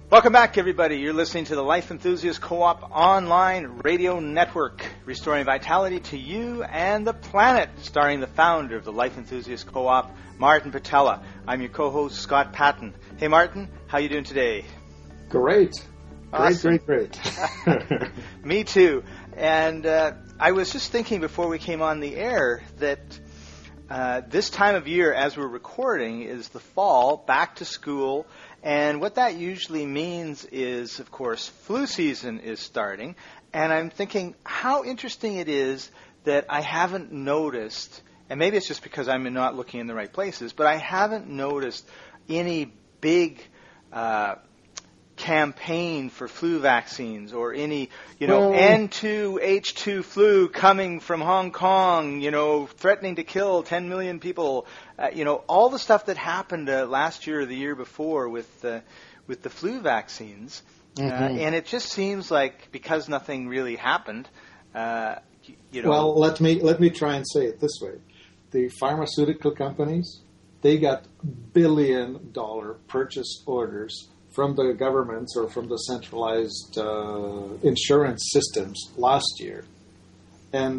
Welcome back, everybody. You're listening to the Life Enthusiast Co-op online radio network, restoring vitality to you and the planet, starring the founder of the Life Enthusiast Co-op, Martin Pytela. I'm your co-host, Scott Patton. Hey, Martin, how you doing today? Great. Awesome. Great. Me too. And I was just thinking before we came on the air that this time of year, as we're recording, is the fall, back to school. And what that usually means is, of course, flu season is starting. And I'm thinking how interesting it is that I haven't noticed, and maybe it's just because I'm not looking in the right places, but I haven't noticed any big campaign for flu vaccines or any, N2H2 flu coming from Hong Kong, threatening to kill 10 million people. All the stuff that happened last year or the year before with the flu vaccines. Mm-hmm. And it just seems like because nothing really happened, Well, let me try and say it this way. The pharmaceutical companies, they got billion-dollar purchase orders from the governments or from the centralized insurance systems last year. And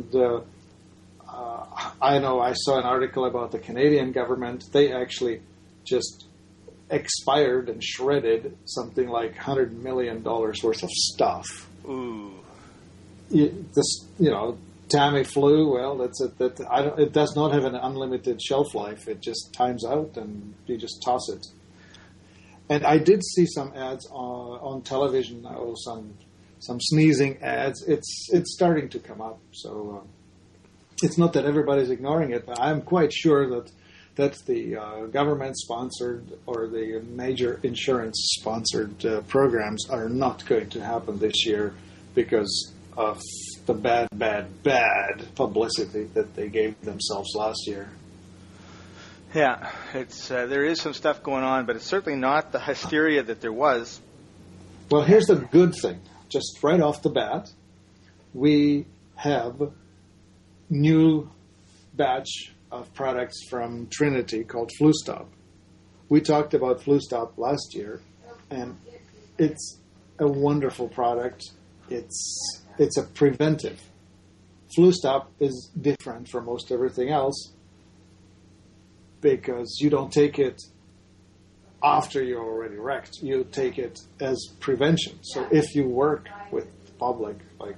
I know I saw an article about the Canadian government. They actually just expired and shredded something like $100 million worth of stuff. Ooh. Tamiflu, well, it does not have an unlimited shelf life. It just times out and you just toss it. And I did see some ads on television, some sneezing ads. It's starting to come up. So it's not that everybody's ignoring it, but I'm quite sure that the government-sponsored or the major insurance-sponsored programs are not going to happen this year because of the bad publicity that they gave themselves last year. Yeah, it's there is some stuff going on, but it's certainly not the hysteria that there was. Well, here's the good thing. Just right off the bat, we have new batch of products from Trinity called FluStop. We talked about FluStop last year, and it's a wonderful product. It's a preventive. FluStop is different from most everything else because you don't take it after you're already wrecked. You take it as prevention. So if you work with the public,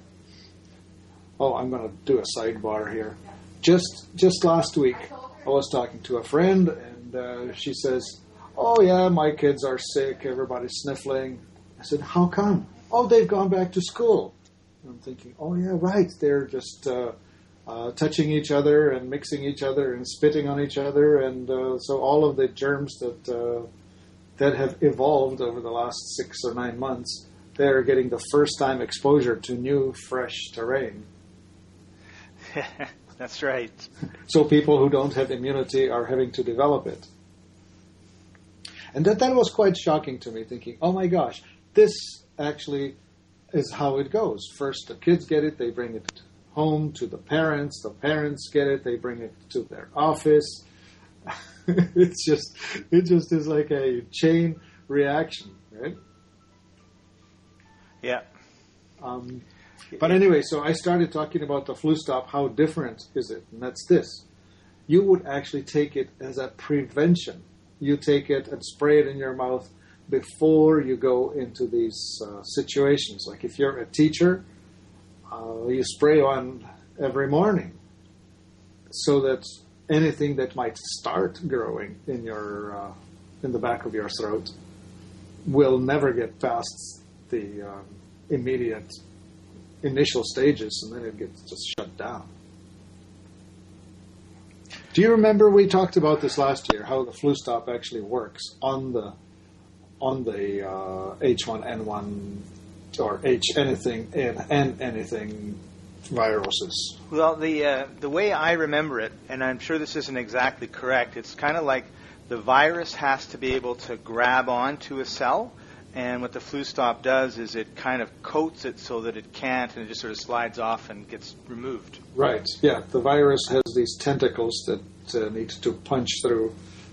I'm going to do a sidebar here. Just last week, I was talking to a friend, and she says, "Oh yeah, my kids are sick. Everybody's sniffling." I said, "How come?" "Oh, they've gone back to school." And I'm thinking, "Oh yeah, right. They're just touching each other and mixing each other and spitting on each other, and so all of the germs that have evolved over the last 6 or 9 months, they're getting the first-time exposure to new, fresh terrain." That's right. So people who don't have immunity are having to develop it. And that was quite shocking to me, thinking, oh my gosh, this actually is how it goes. First the kids get it, they bring it home to the parents get it, they bring it to their office. It just is like a chain reaction, right? Yeah. But anyway, so I started talking about the FluStop. How different is it? And that's this. You would actually take it as a prevention. You take it and spray it in your mouth before you go into these situations. Like if you're a teacher, you spray on every morning so that anything that might start growing in the back of your throat will never get past the immediate initial stages, and then it gets just shut down. Do you remember we talked about this last year, how the FluStop actually works on the H1N1 or H anything and anything viruses? Well, the way I remember it, and I'm sure this isn't exactly correct, it's kind of like the virus has to be able to grab onto a cell. And what the FluStop does is it kind of coats it so that it can't, and it just sort of slides off and gets removed. Right, yeah. The virus has these tentacles that need to punch through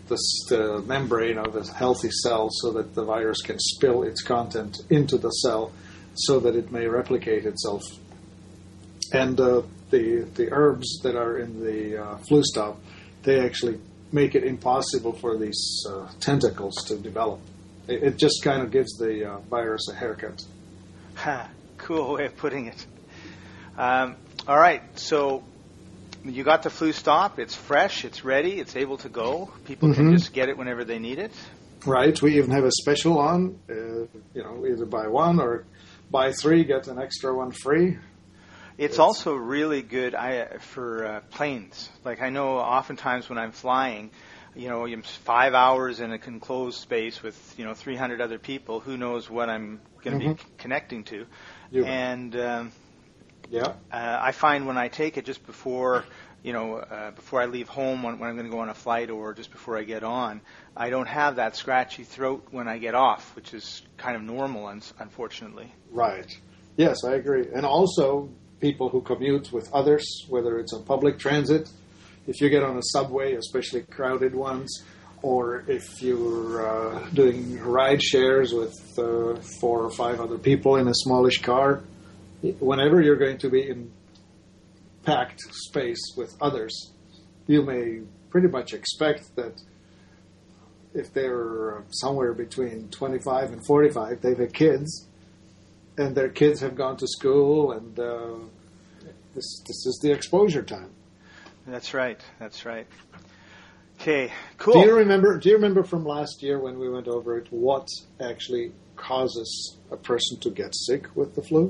the membrane of a healthy cell so that the virus can spill its content into the cell so that it may replicate itself. And the herbs that are in the Flu Stop, they actually make it impossible for these tentacles to develop. It just kind of gives the virus a haircut. Cool way of putting it. All right, so you got the Flu Stop. It's fresh. It's ready. It's able to go. People can just get it whenever they need it. Right. We even have a special on, either buy one or buy three, get an extra one free. It's also really good for planes. Like I know oftentimes when I'm flying, I'm 5 hours in a enclosed space with 300 other people. Who knows what I'm going to be connecting to? And I find when I take it just before before I leave home when I'm going to go on a flight or just before I get on, I don't have that scratchy throat when I get off, which is kind of normal, unfortunately. Right. Yes, I agree. And also, people who commute with others, whether it's on public transit, if you get on a subway, especially crowded ones, or if you're doing ride shares with 4 or 5 other people in a smallish car, whenever you're going to be in packed space with others, you may pretty much expect that if they're somewhere between 25 and 45, they've had kids, and their kids have gone to school, and this is the exposure time. That's right. Okay, cool. Do you remember from last year when we went over it what actually causes a person to get sick with the flu?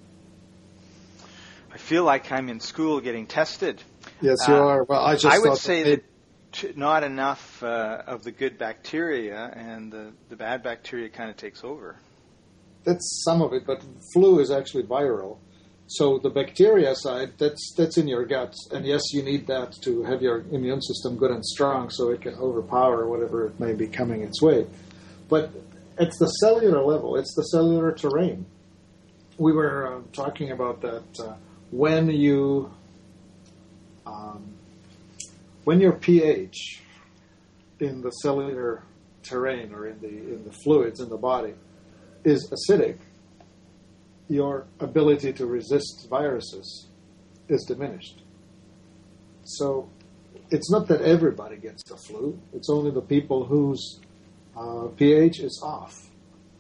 I feel like I'm in school getting tested. Yes, you are. Well, I would say that not enough of the good bacteria, and the bad bacteria kind of takes over. That's some of it, but flu is actually viral. So the bacteria side, that's in your gut. And yes, you need that to have your immune system good and strong so it can overpower whatever it may be coming its way. But at the cellular level, it's the cellular terrain. We were talking about that when your pH in the cellular terrain or in the fluids in the body is acidic, your ability to resist viruses is diminished. So it's not that everybody gets the flu. It's only the people whose pH is off.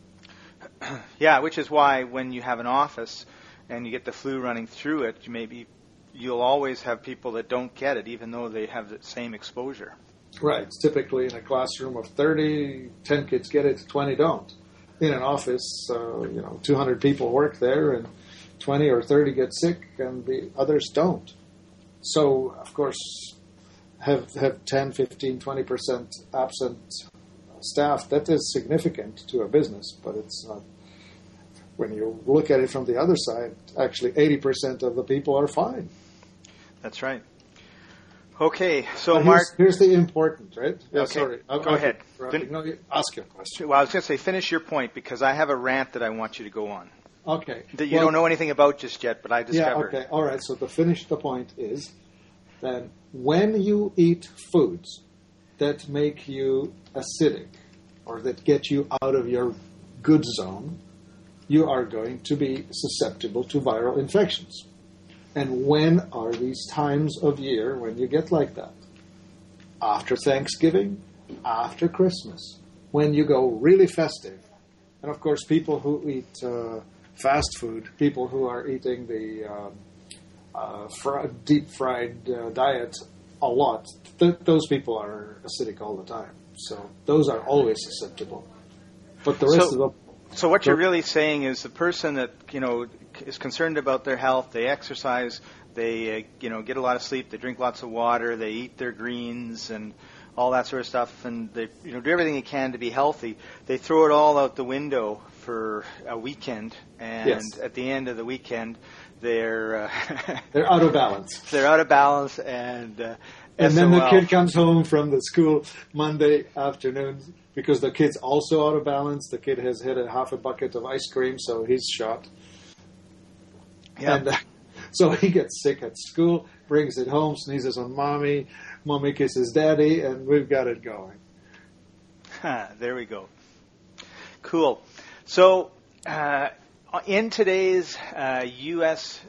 Yeah, which is why when you have an office and you get the flu running through it, you'll always have people that don't get it, even though they have the same exposure. Right. It's typically in a classroom of 30, 10 kids get it, 20 don't. In an office, 200 people work there, and 20 or 30 get sick, and the others don't. So, of course, have 10, 15, 20% absent staff. That is significant to a business, but it's not. When you look at it from the other side, actually 80% of the people are fine. That's right. Okay, so Mark, here's the important, right? Yeah, okay. Sorry. Go ahead. Ask your question. Well, I was going to say, finish your point, because I have a rant that I want you to go on. Okay. That you don't know anything about just yet, but I discovered. Yeah, okay. All right, so to finish the point is that when you eat foods that make you acidic or that get you out of your good zone, you are going to be susceptible to viral infections. And when are these times of year when you get like that? After Thanksgiving, after Christmas, when you go really festive. And of course, people who eat fast food, people who are eating the deep fried diet a lot, those people are acidic all the time. So those are always susceptible. But the rest of them. So what you're really saying is the person that is concerned about their health, they exercise, they get a lot of sleep, they drink lots of water, they eat their greens and all that sort of stuff, and they do everything they can to be healthy. They throw it all out the window for a weekend, and yes. At the end of the weekend, they're out of balance. They're out of balance, and then the kid comes home from the school Monday afternoon. Because the kid's also out of balance. The kid has hit half a bucket of ice cream, so he's shot. Yeah. And so he gets sick at school, brings it home, sneezes on mommy. Mommy kisses Daddy, and we've got it going. There we go. Cool. So, in today's U.S.,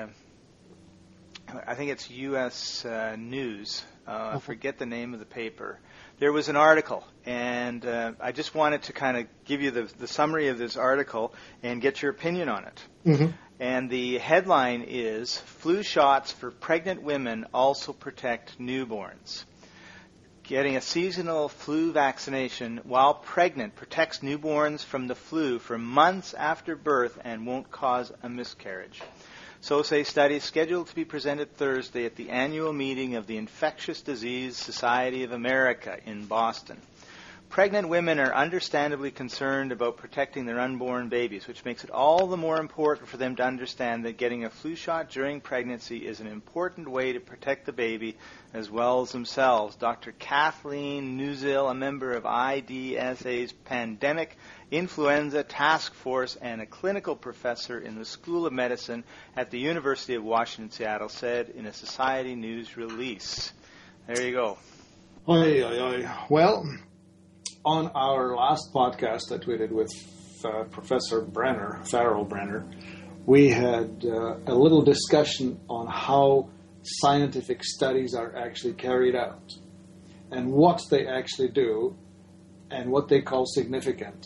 I think it's U.S. News, I forget the name of the paper, there was an article, and I just wanted to kind of give you the summary of this article and get your opinion on it. Mm-hmm. And the headline is, "Flu shots for pregnant women also protect newborns. Getting a seasonal flu vaccination while pregnant protects newborns from the flu for months after birth and won't cause a miscarriage." So say studies scheduled to be presented Thursday at the annual meeting of the Infectious Disease Society of America in Boston. Pregnant women are understandably concerned about protecting their unborn babies, which makes it all the more important for them to understand that getting a flu shot during pregnancy is an important way to protect the baby as well as themselves. Dr. Kathleen Nuzil, a member of IDSA's Pandemic Influenza Task Force and a clinical professor in the School of Medicine at the University of Washington, Seattle, said in a Society News release. There you go. Oy, oy, oy. Well, on our last podcast that we did with Professor Farrell Brenner, we had a little discussion on how scientific studies are actually carried out and what they actually do and what they call significant.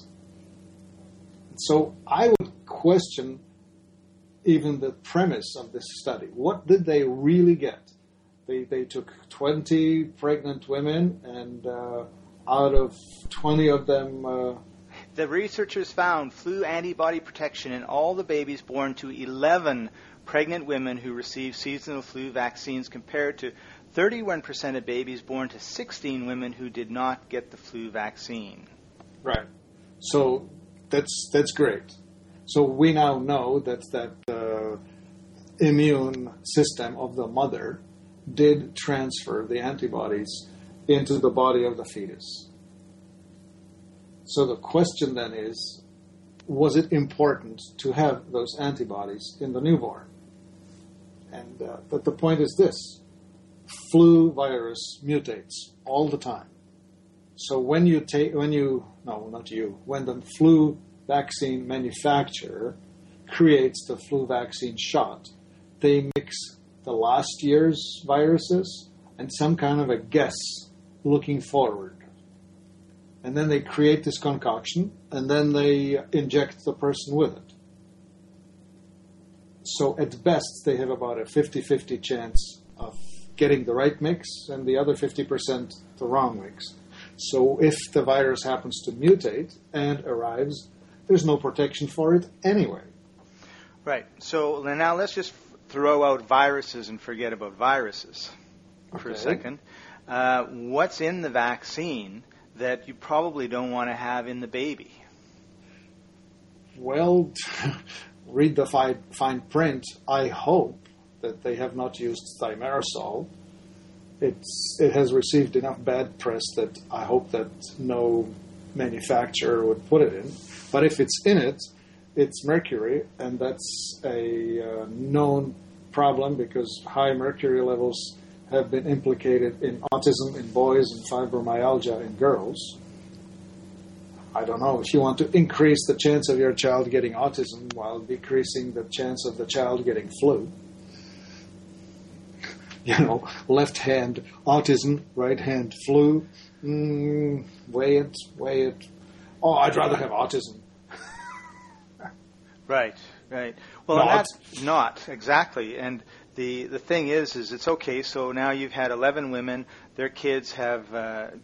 So I would question even the premise of this study. What did they really get? They took 20 pregnant women and out of 20 of them... The researchers found flu antibody protection in all the babies born to 11 pregnant women who received seasonal flu vaccines compared to 31% of babies born to 16 women who did not get the flu vaccine. Right. So that's great. So we now know that immune system of the mother did transfer the antibodies into the body of the fetus. So the question then is, was it important to have those antibodies in the newborn? And but the point is this: flu virus mutates all the time. So when the flu vaccine manufacturer creates the flu vaccine shot, they mix the last year's viruses and some kind of a guess looking forward. And then they create this concoction, and then they inject the person with it. So at best, they have about a 50-50 chance of getting the right mix and the other 50% the wrong mix. So if the virus happens to mutate and arrives, there's no protection for it anyway. Right. So now let's just throw out viruses and forget about viruses for a second. What's in the vaccine that you probably don't want to have in the baby? Well, read the fine print. I hope that they have not used thimerosal. It has received enough bad press that I hope that no manufacturer would put it in. But if it's in it, it's mercury, and that's a known problem because high mercury levels have been implicated in autism in boys and fibromyalgia in girls. I don't know, if you want to increase the chance of your child getting autism while decreasing the chance of the child getting flu, left hand autism, right hand flu, weigh it. Oh, I'd rather have autism. Right. Well, that's not exactly. And the thing is it's okay. So now you've had 11 women. Their kids have got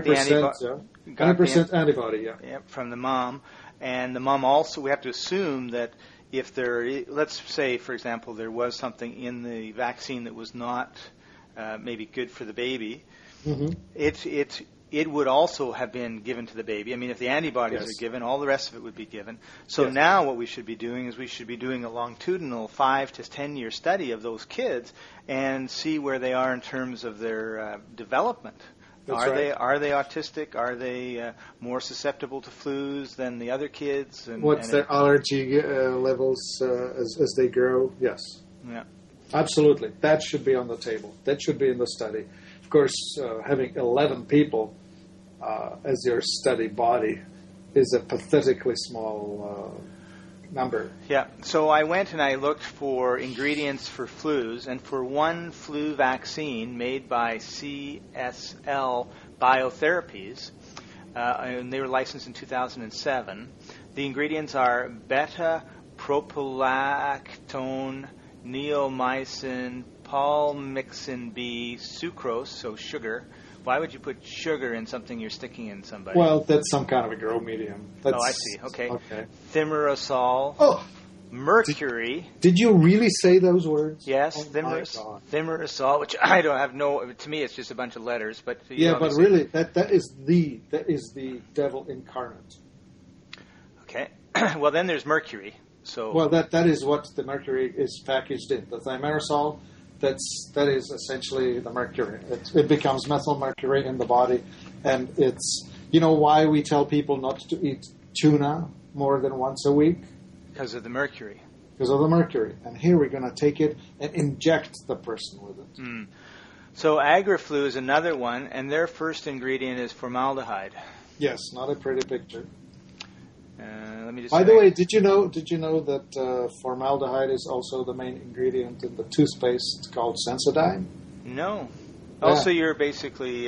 100% antibody, yeah, from the mom. And the mom also, we have to assume that if let's say, for example, there was something in the vaccine that was not maybe good for the baby, mm-hmm. It would also have been given to the baby. I mean, if the antibodies are given, all the rest of it would be given. So now what we should be doing is we should be doing a longitudinal 5 to 10 year study of those kids and see where they are in terms of their development. Are they autistic? Are they more susceptible to flus than the other kids? What's their allergy levels as they grow? Yes. Yeah. Absolutely. That should be on the table. That should be in the study. Of course, having 11 people as your study body is a pathetically small number. Yeah, so I went and I looked for ingredients for flus, and for one flu vaccine made by CSL Biotherapies, and they were licensed in 2007, the ingredients are beta-propylactone, neomycin, palmixin B, sucrose, so sugar. Why would you put sugar in something you're sticking in somebody? Well, that's some kind of a grow medium. Oh, I see. Okay. Thimerosal. Oh, mercury. Did you really say those words? Yes, thimerosal, which I don't have to me it's just a bunch of letters, but yeah, but really that is the devil incarnate. Okay. Well, then there's mercury. So well, that is what the mercury is packaged in. The thimerosal, that is essentially the mercury. It becomes methylmercury in the body, and it's why we tell people not to eat tuna more than once a week. Because of the mercury. Because of the mercury. And here we're going to take it and inject the person with it. Mm. So Agriflu is another one, and their first ingredient is formaldehyde. Yes, not a pretty picture. Let me just By the way, did you know that formaldehyde is also the main ingredient in the toothpaste? It's called Sensodyne? No. Yeah. Also, you're basically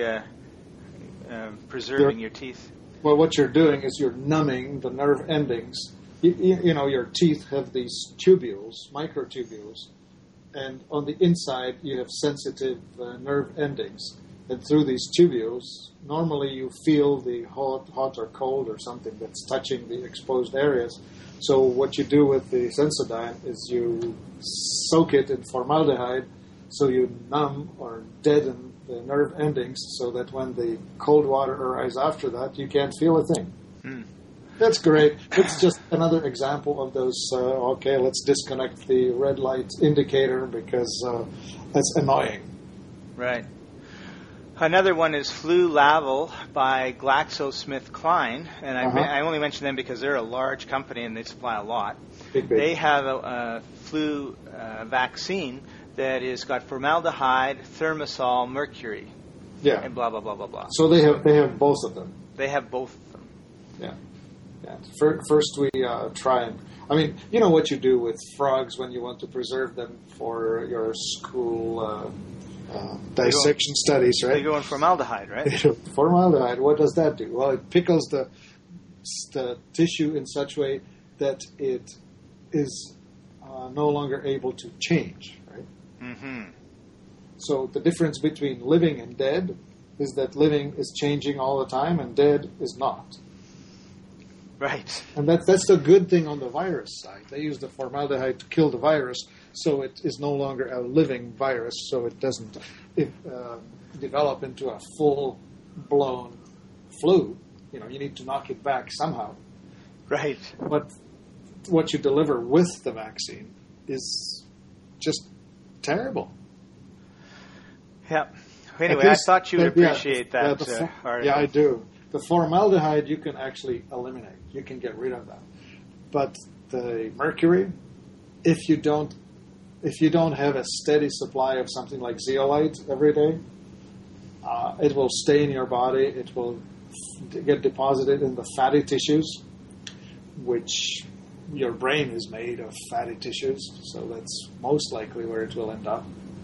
preserving your teeth. Well, what you're doing is you're numbing the nerve endings. Your teeth have these tubules, microtubules, and on the inside you have sensitive nerve endings. And through these tubules, normally you feel the hot or cold or something that's touching the exposed areas. So what you do with the Sensodyne is you soak it in formaldehyde, so you numb or deaden the nerve endings, so that when the cold water arrives after that, you can't feel a thing. Mm. That's great. It's just another example of those, let's disconnect the red light indicator because that's annoying. Right. Another one is Flu-Laval by GlaxoSmithKline, and I only mention them because they're a large company and they supply a lot. Big. They have a flu vaccine that is got formaldehyde, thimerosal, mercury, and blah, blah, blah, blah, blah. So they have both of them. They have both of them. Yeah. First we try and... I mean, you know what you do with frogs when you want to preserve them for your school... dissection studies, right? They go in formaldehyde, right? Formaldehyde, what does that do? Well, it pickles the tissue in such a way that it is no longer able to change, right? Mm-hmm. So the difference between living and dead is that living is changing all the time and dead is not. Right. And that's the good thing on the virus side. They use the formaldehyde to kill the virus, so it is no longer a living virus, so it doesn't develop into a full-blown flu. You need to knock it back somehow. Right. But what you deliver with the vaccine is just terrible. Yeah. Anyway, I thought you would appreciate that article. Yeah, I do. The formaldehyde you can actually eliminate. You can get rid of that. But the mercury, if you don't have a steady supply of something like zeolite every day, it will stay in your body. It will get deposited in the fatty tissues, which your brain is made of fatty tissues, so that's most likely where it will end up.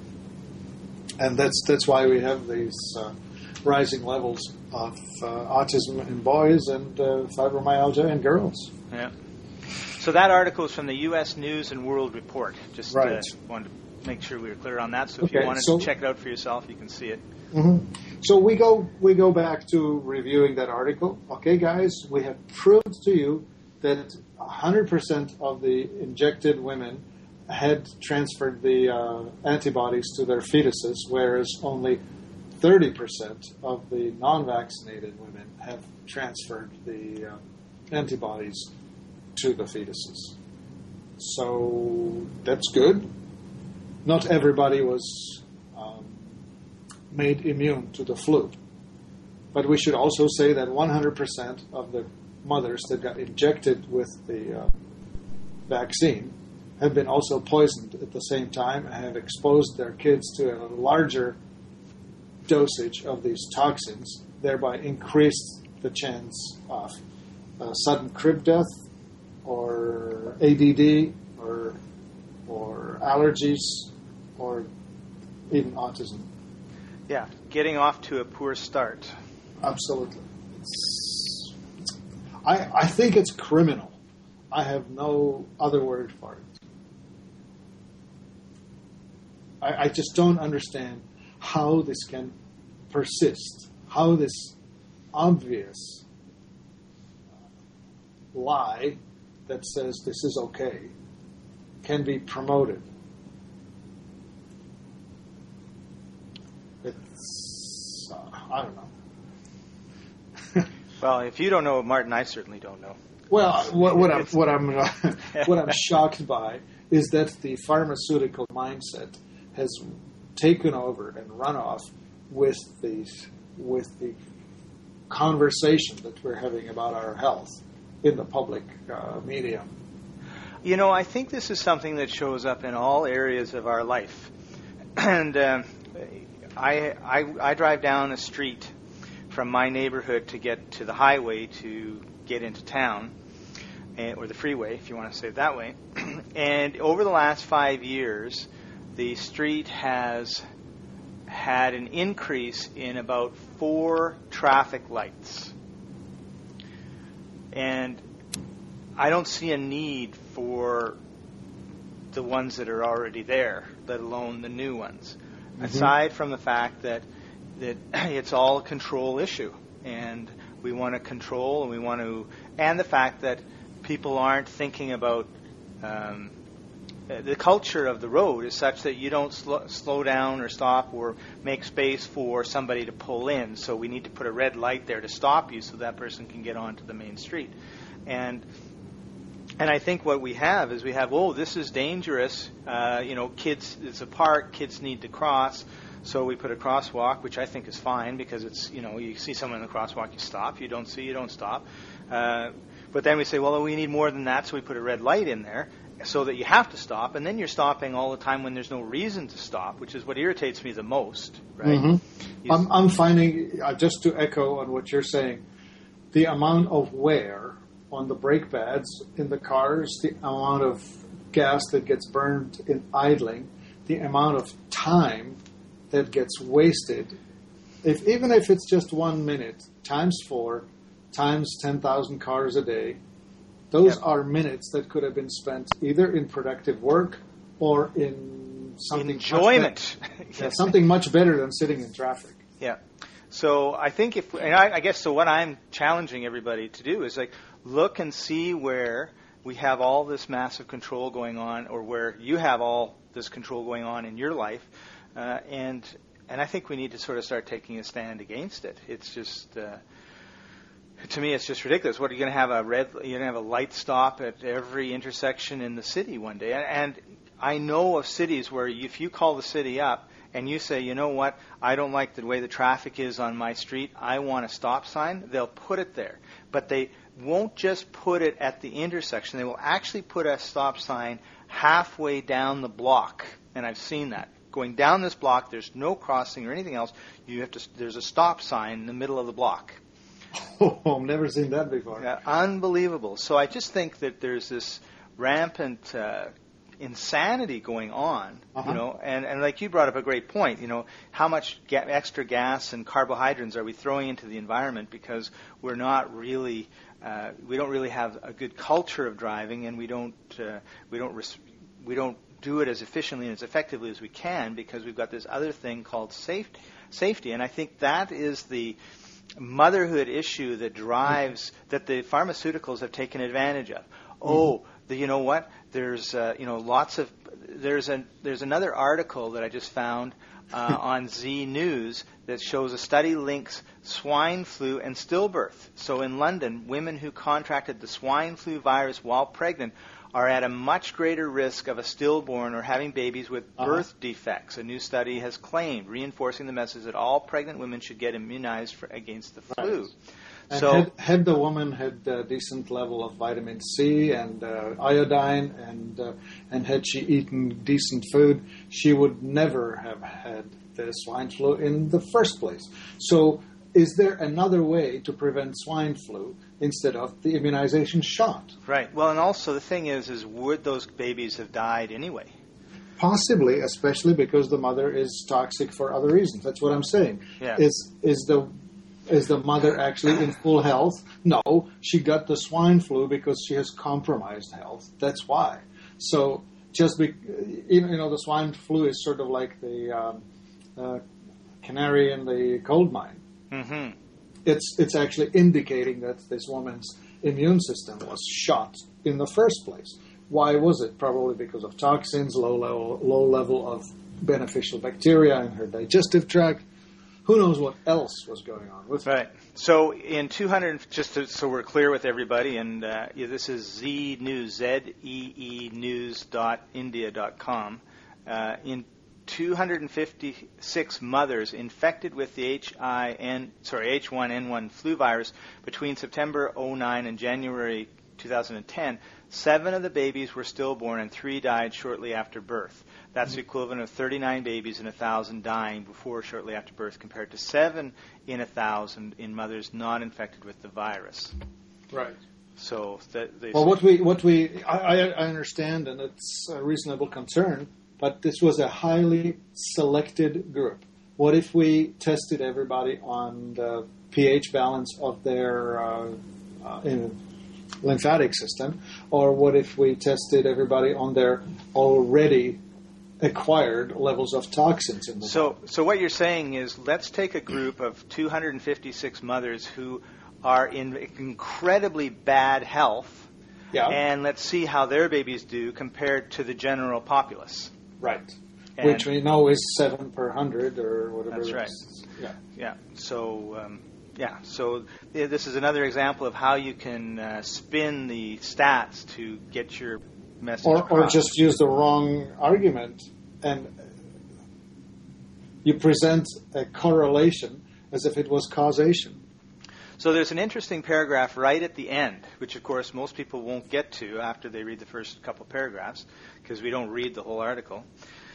And that's why we have these rising levels of autism in boys and fibromyalgia in girls. Yeah. So that article is from the U.S. News and World Report. Just wanted to make sure we were clear on that. So if you wanted to check it out for yourself, you can see it. Mm-hmm. So we go back to reviewing that article. Okay, guys, we have proved to you that 100% of the injected women had transferred the antibodies to their fetuses, whereas only 30% of the non-vaccinated women have transferred the antibodies to the fetuses. So that's good. Not everybody was made immune to the flu. But we should also say that 100% of the mothers that got injected with the vaccine have been also poisoned at the same time and have exposed their kids to a larger dosage of these toxins, thereby increased the chance of sudden crib death or ADD or allergies or even autism. Yeah, getting off to a poor start. Absolutely. I think it's criminal. I have no other word for it. I just don't understand how this can persist, how this obvious lie that says this is okay can be promoted. It's, I don't know. Well, if you don't know, Martin, I certainly don't know. Well, what I'm shocked by is that the pharmaceutical mindset has taken over and run off with the conversation that we're having about our health in the public media. You know, I think this is something that shows up in all areas of our life. And I drive down a street from my neighborhood to get to the highway to get into town, or the freeway, if you want to say it that way. And over the last 5 years, the street has had an increase in about 4 traffic lights. And I don't see a need for the ones that are already there, let alone the new ones. Mm-hmm. Aside from the fact that it's all a control issue, and we want to control, and the fact that people aren't thinking about the culture of the road is such that you don't slow down or stop or make space for somebody to pull in. So we need to put a red light there to stop you so that person can get onto the main street. And I think what we have is this is dangerous. Kids, it's a park, kids need to cross. So we put a crosswalk, which I think is fine because it's, you see someone in the crosswalk, you stop. You don't see, you don't stop. But then we say, well, we need more than that, so we put a red light in there so that you have to stop. And then you're stopping all the time when there's no reason to stop, which is what irritates me the most, right? Mm-hmm. I'm finding, just to echo on what you're saying, the amount of wear on the brake pads in the cars, the amount of gas that gets burned in idling, the amount of time that gets wasted, even if it's just 1 minute, times 4, times 10,000 cars a day, those are minutes that could have been spent either in productive work or in something enjoyment. Something much better than sitting in traffic. Yeah. So I think I guess what I'm challenging everybody to do is look and see where we have all this massive control going on, or where you have all this control going on in your life, and I think we need to sort of start taking a stand against it. It's just, to me, it's just ridiculous. What, are you going to have you're going to have a light stop at every intersection in the city one day? And I know of cities where if you call the city up and you say, you know what, I don't like the way the traffic is on my street, I want a stop sign, they'll put it there. But they won't just put it at the intersection. They will actually put a stop sign halfway down the block. And I've seen that. Going down this block, there's no crossing or anything else. There's a stop sign in the middle of the block. Oh, I've never seen that before. Yeah, unbelievable. So I just think that there's this rampant insanity going on, and like you brought up a great point, how much extra gas and carbohydrates are we throwing into the environment because we're not really, we don't really have a good culture of driving, and we don't do it as efficiently and as effectively as we can because we've got this other thing called safety. And I think that is the motherhood issue that drives, that the pharmaceuticals have taken advantage of. You know what? There's there's another article that I just found on Z News that shows a study links swine flu and stillbirth. So in London, women who contracted the swine flu virus while pregnant are at a much greater risk of a stillborn or having babies with birth defects, a new study has claimed, reinforcing the message that all pregnant women should get immunized against the flu. And So had the woman had a decent level of vitamin C and iodine, and had she eaten decent food, she would never have had the swine flu in the first place. So is there another way to prevent swine flu instead of the immunization shot? right. Well, and also the thing is would those babies have died anyway? Possibly, especially because the mother is toxic for other reasons. That's what I'm saying. Yeah. Is the mother actually in full health? No, she got the swine flu because she has compromised health. That's why. So the swine flu is sort of like the canary in the coal mine. Mm-hmm. It's actually indicating that this woman's immune system was shot in the first place. Why was it? Probably because of toxins, low level of beneficial bacteria in her digestive tract. Who knows what else was going on with Right. So in 200, so we're clear with everybody, and this is Z News, ZEEnews.india.com. In 256 mothers infected with the H1N1 flu virus between September 2009 and January 2010, 7 of the babies were stillborn and 3 died shortly after birth. That's the equivalent of 39 babies in 1,000 dying before or shortly after birth, compared to 7 in 1,000 in mothers not infected with the virus. Right. So I understand, and it's a reasonable concern, but this was a highly selected group. What if we tested everybody on the pH balance of their lymphatic system, or what if we tested everybody on their already acquired levels of toxins in the body? So what you're saying is, let's take a group of 256 mothers who are in incredibly bad health, and let's see how their babies do compared to the general populace. Right. And which we know is 7 per 100 or whatever. That's right. Yeah. So this is another example of how you can spin the stats to get your message across. Or just use the wrong argument, and you present a correlation as if it was causation. So there's an interesting paragraph right at the end, which of course most people won't get to after they read the first couple paragraphs, because we don't read the whole article.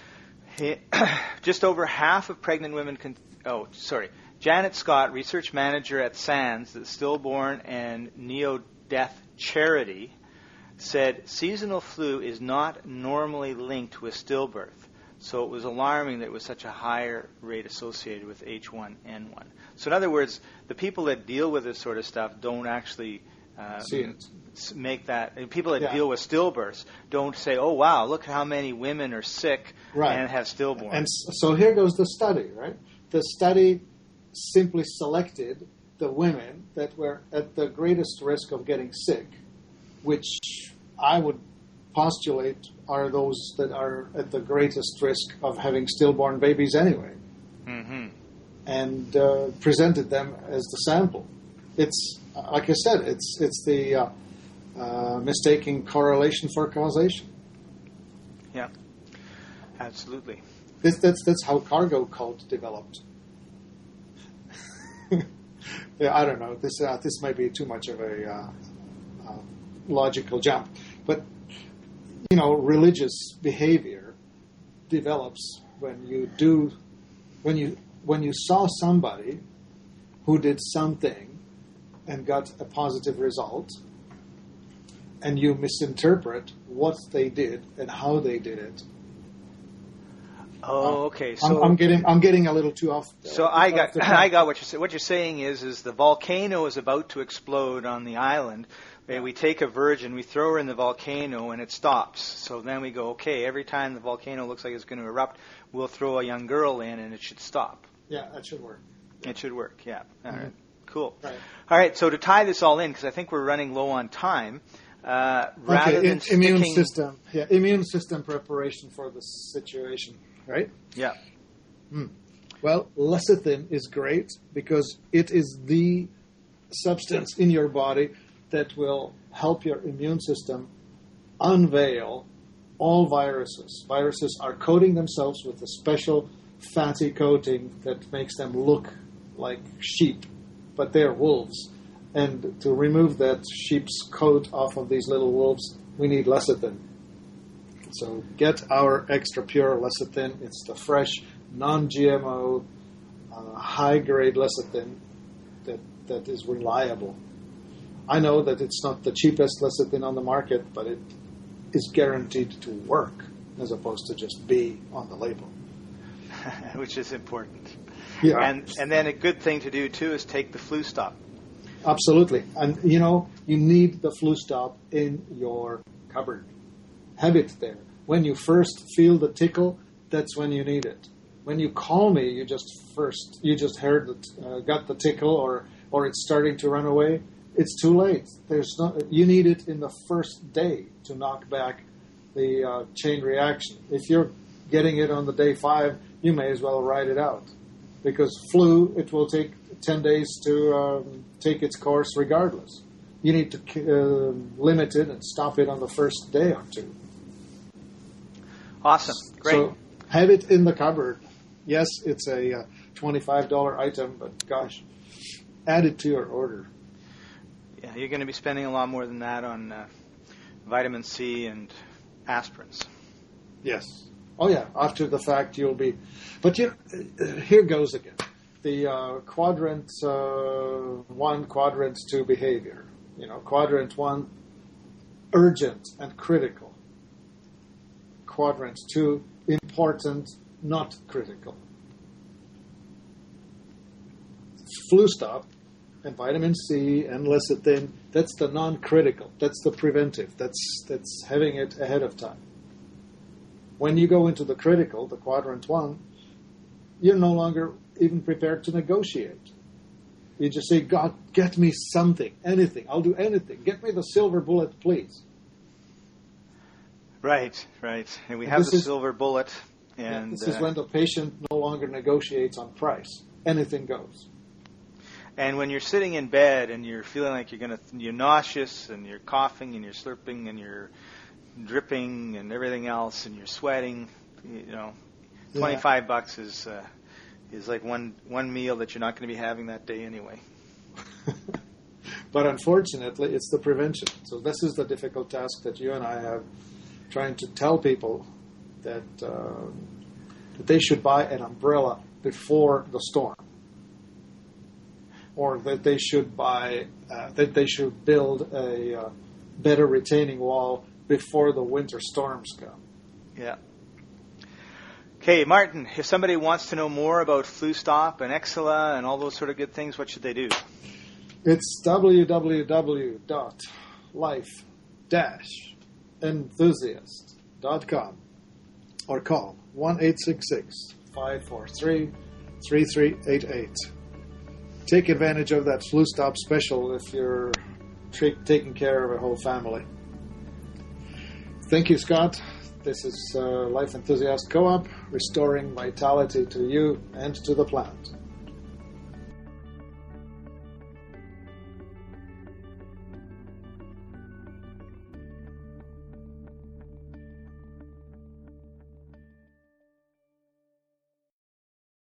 Just over half of pregnant women Janet Scott, research manager at SANS, the Stillborn and Neo-Death Charity, said seasonal flu is not normally linked with stillbirth. So it was alarming that it was such a higher rate associated with H1N1. So in other words, the people that deal with this sort of stuff don't actually make that. And people that deal with stillbirths don't say, oh, wow, look how many women are sick and have stillborn. And so here goes the study, right? The study simply selected the women that were at the greatest risk of getting sick, which I would postulate are those that are at the greatest risk of having stillborn babies anyway, and presented them as the sample. It's, like I said, it's the mistaking correlation for causation. Yeah, absolutely. That's how cargo cult developed. Yeah, I don't know. This might be too much of a logical jump, but religious behavior develops when you saw somebody who did something and got a positive result, and you misinterpret what they did and how they did it. Oh, okay. So I'm getting a little too off. So I got what you're saying. What you're saying is the volcano is about to explode on the island. And we take a virgin, we throw her in the volcano, and it stops. So then we go, okay, every time the volcano looks like it's going to erupt, we'll throw a young girl in, and it should stop. Yeah, that should work. It should work. Yeah. All right. Cool. Right. All right. So to tie this all in, because I think we're running low on time. Immune system preparation for the situation, right? Yeah. Well, lecithin is great because it is the substance in your body that will help your immune system unveil all viruses. Viruses are coating themselves with a special fatty coating that makes them look like sheep, but they're wolves. And to remove that sheep's coat off of these little wolves, we need lecithin. So get our extra pure lecithin. It's the fresh, non-GMO, high-grade lecithin that is reliable. I know that it's not the cheapest lecithin on the market, but it is guaranteed to work as opposed to just be on the label. Which is important. Yeah. And then a good thing to do, too, is take the flu stop. Absolutely. And, you need the flu stop in your cupboard. Have it there. When you first feel the tickle, that's when you need it. When you call me, you just heard got the tickle or it's starting to run away. It's too late. You need it in the first day to knock back the chain reaction. If you're getting it on the day 5, you may as well ride it out. Because flu, it will take 10 days to take its course regardless. You need to limit it and stop it on the first day or two. Awesome. Great. So have it in the cupboard. Yes, it's a $25 item, but gosh, add it to your order. Yeah, you're going to be spending a lot more than that on vitamin C and aspirins. Yes. Oh, yeah. After the fact, you'll be... But here goes again. The quadrant 1, quadrant 2 behavior. Quadrant 1, urgent and critical. Quadrant 2, important, not critical. Flu stop and vitamin C and lecithin, that's the non-critical. That's the preventive. That's having it ahead of time. When you go into the critical, the quadrant 1, you're no longer even prepared to negotiate. You just say, God, get me something, anything. I'll do anything. Get me the silver bullet, please. Right. And we have the silver bullet. And this is when the patient no longer negotiates on price. Anything goes. And when you're sitting in bed and you're feeling like you're nauseous and you're coughing and you're slurping and you're dripping and everything else and you're sweating, $25 is like one meal that you're not going to be having that day anyway. But unfortunately, it's the prevention. So this is the difficult task that you and I have, trying to tell people that they should buy an umbrella before the storm, or that they should build a better retaining wall before the winter storms come. Yeah. Okay, Martin, if somebody wants to know more about Flu Stop and Exela and all those sort of good things, what should they do? It's www.life-enthusiast.com or call 1-866-543-3388. Take advantage of that Flu Stop special if you're taking care of a whole family. Thank you, Scott. This is Life Enthusiast Co-op, restoring vitality to you and to the planet.